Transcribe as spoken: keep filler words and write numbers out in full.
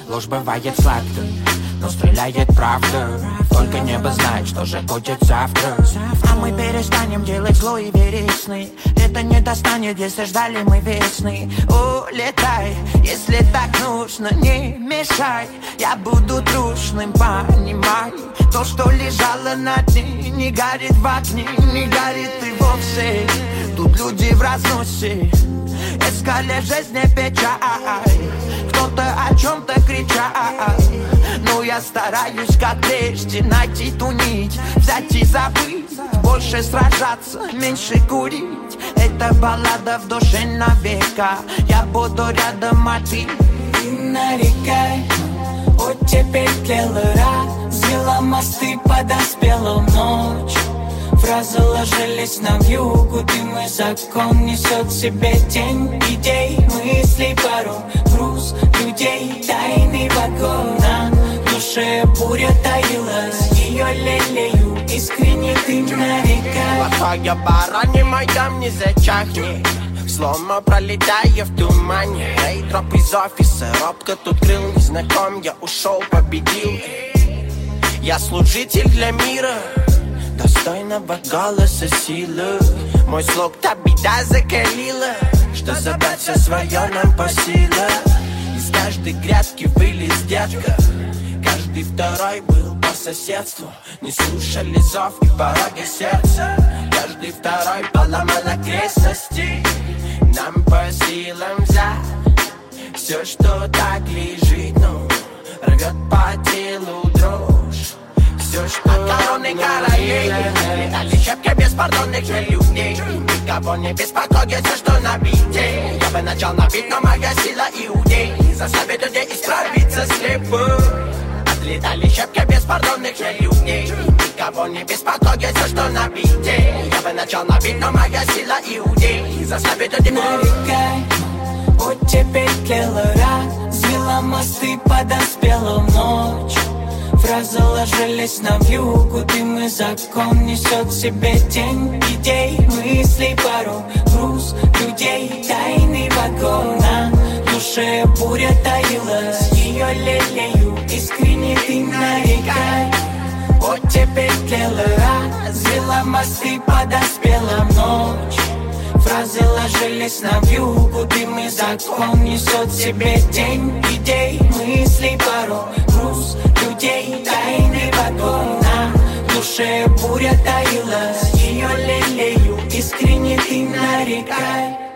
Ложь бывает сладкой, но стреляет правда. Только небо знает, что же будет завтра. А мы перестанем делать зло и верить сны. Это не достанет, если ждали мы весны. Улетай, если так нужно, не мешай. Я буду трушным, понимай. То, что лежало на дне, не горит в огне, не горит и вовсе. Тут люди в разносе, искали в жизни печаль. Кто-то о чем-то кричал, но я стараюсь, как прежде, найти ту нить, взять и забыть. Больше сражаться, меньше курить. Это баллада в душе навека. Я буду рядом, а ты не нарекай. Оттепель тлела, развела мосты, подоспела ночь. Фразы ложились на вьюгу, дым и закон несет в себе тень идей, мыслей, пару груз людей, тайный вагон. На душе буря таилась, ее лелею, искренне ты нарекай. Плохая пора, не моя, не зачахни. Слома пролетая в тумане. Эй, дроп из офиса, робко тут крыл незнаком. Я ушел, победил. Я служитель для мира, достойного голоса силы. Мой слог та беда закалила, что забрать все свое нам по силам. Из каждой грядки вылез детка, каждый второй был по соседству. Не слушали зов и пороги сердца, каждый второй поломал окрестности. Нам по силам взять все, что так лежит, ну, рвет по телу дрожь. Все, что от короны королей летали щепки беспардонных же людей. Никого не беспокоит все, что на бите. Я бы начал набить, но моя сила иудей заставит людей исправиться слепо. Отлетали щепки беспардонных же людей. Никого не беспокоит все, что на бите. Я бы начал набить, но моя сила иудей заставит людей. Нарекай, оттепель тлела, развела мосты, подоспела ночь. Фразы ложились на вьюгу, дым и закон несет в себе тень идей, мыслей, пару груз людей, тайный вагон. На душе буря таилась, ее лелею, искренне ты нарекай. Оттепель тлела, развела мосты, подоспела ночь. Фразы ложились на вьюгу, дым и закон несет в себе тень идей, мыслей, пару груз людей, тайный вагон. На душе буря таилась, ее лелею, искренне ты нарекай.